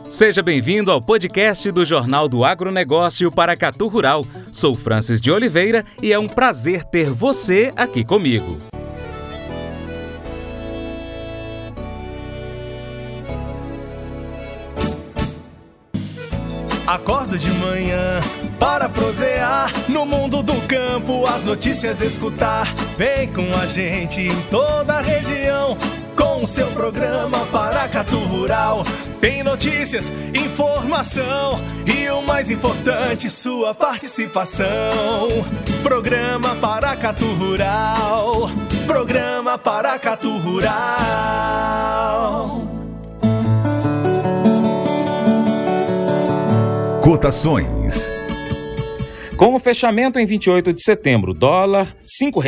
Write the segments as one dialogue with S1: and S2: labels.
S1: Seja bem-vindo ao podcast do Jornal do Agronegócio Paracatu Rural. Sou Francis de Oliveira e é um prazer ter você aqui comigo.
S2: Acordo de manhã para prosear no mundo do campo, as notícias escutar. Vem com a gente em toda a região com o seu programa Paracatu Rural. Tem notícias, informação e o mais importante, sua participação. Programa Paracatu Rural. Programa Paracatu Rural.
S3: Cotações.
S1: Com o fechamento em 28 de setembro, dólar R$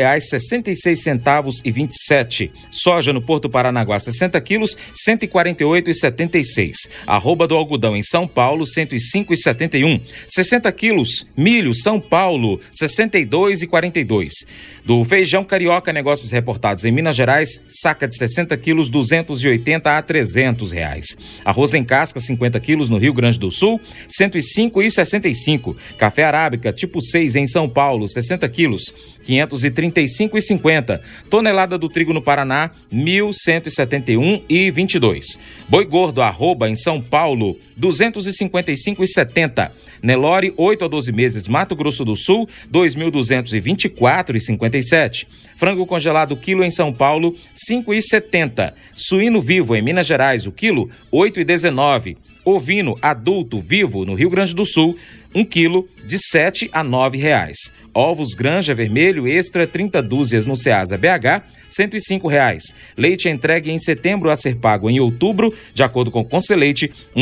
S1: 5,66,27. Soja no Porto Paranaguá, 60 quilos, R$ 148,76. Arroba do algodão em São Paulo, R$ 105,71. 60 quilos, milho, São Paulo, R$ 62,42. Do feijão carioca, negócios reportados em Minas Gerais, saca de 60 quilos, R$ 280 a R$ 300. Arroz em casca, 50 quilos no Rio Grande do Sul, R$ 105,65. Café arábica tipo 6 em São Paulo, 60 quilos, R$ 535,50. Tonelada do trigo no Paraná, R$ 1.171,22. Boi gordo arroba em São Paulo, R$ 255,70. Nelore, 8 a 12 meses, Mato Grosso do Sul, R$ 2.224,57. Frango congelado quilo em São Paulo, R$ 5,70. Suíno vivo em Minas Gerais, o quilo, R$ 8,19. Ovino adulto vivo no Rio Grande do Sul, 1 quilo de R$ 7 a R$ 9. Ovos Granja Vermelho Extra 30 dúzias no Ceasa BH, R$ 105. Leite entregue em setembro a ser pago em outubro, de acordo com o Conceleite, R$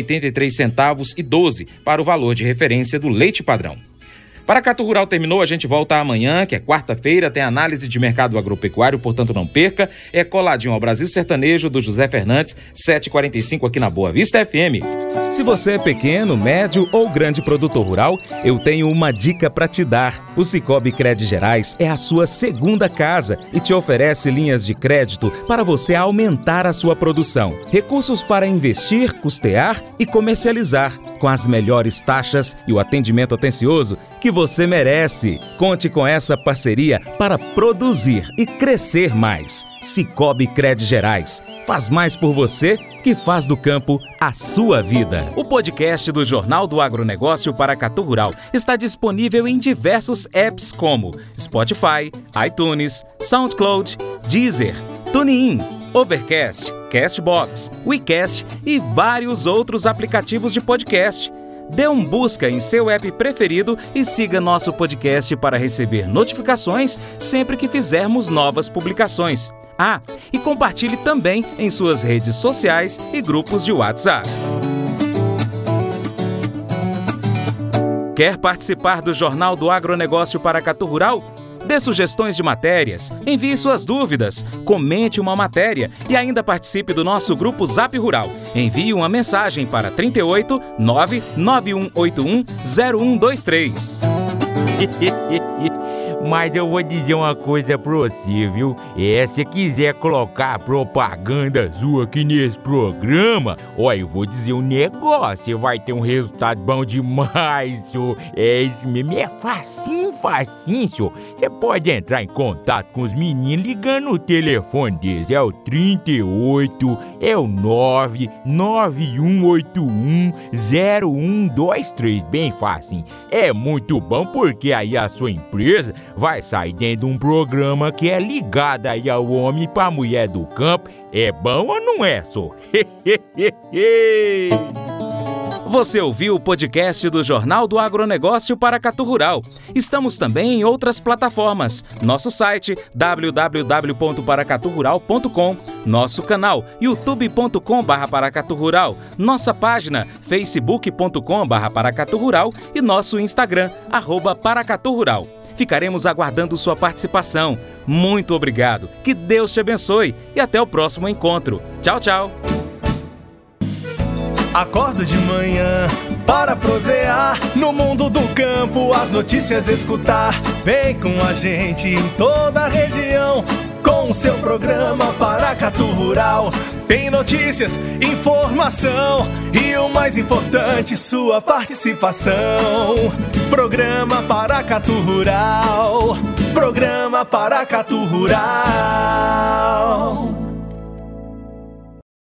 S1: 1,83,12 para o valor de referência do leite padrão. Paracatu Rural terminou, a gente volta amanhã, que é quarta-feira, tem análise de mercado agropecuário, portanto não perca. É coladinho ao Brasil Sertanejo, do José Fernandes, 7h45 aqui na Boa Vista FM. Se você é pequeno, médio ou grande produtor rural, eu tenho uma dica para te dar. O Sicoob Cred Gerais é a sua segunda casa e te oferece linhas de crédito para você aumentar a sua produção. Recursos para investir, custear e comercializar, com as melhores taxas e o atendimento atencioso que você merece. Conte com essa parceria para produzir e crescer mais. Sicoob Cred Gerais. Faz mais por você que faz do campo a sua vida. O podcast do Jornal do Agronegócio Paracatu Rural está disponível em diversos apps como Spotify, iTunes, SoundCloud, Deezer, TuneIn, Overcast, Castbox, WeCast e vários outros aplicativos de podcast. Dê um busca em seu app preferido e siga nosso podcast para receber notificações sempre que fizermos novas publicações. Ah, e compartilhe também em suas redes sociais e grupos de WhatsApp. Quer participar do Jornal do Agronegócio Paracatu Rural? Dê sugestões de matérias, envie suas dúvidas, comente uma matéria e ainda participe do nosso grupo Zap Rural. Envie uma mensagem para 38 99181 0123.
S4: Mas eu vou dizer uma coisa pra você, viu? Se quiser colocar propaganda sua aqui nesse programa, eu vou dizer um negócio, você vai ter um resultado bom demais, senhor. Isso mesmo, é facinho, senhor. Você pode entrar em contato com os meninos ligando o telefone deles, é o 38, é o 991810123, bem facinho. É muito bom porque aí a sua empresa vai sair dentro de um programa que é ligado aí ao homem para a mulher do campo. É bom ou não é, só?
S1: Você ouviu o podcast do Jornal do Agronegócio Paracatu Rural. Estamos também em outras plataformas. Nosso site www.paracaturural.com, nosso canal youtube.com/paracaturural, nossa página facebook.com/paracaturural e nosso Instagram @paracaturural. Ficaremos aguardando sua participação. Muito obrigado, que Deus te abençoe e até o próximo encontro. Tchau, tchau.
S2: Acordo de manhã para prosear no mundo do campo, as notícias escutar. Vem com a gente em toda a região com o seu programa Paracatu Rural. Tem notícias, informação e o mais importante, sua participação. Programa Paracatu Rural. Programa Paracatu Rural.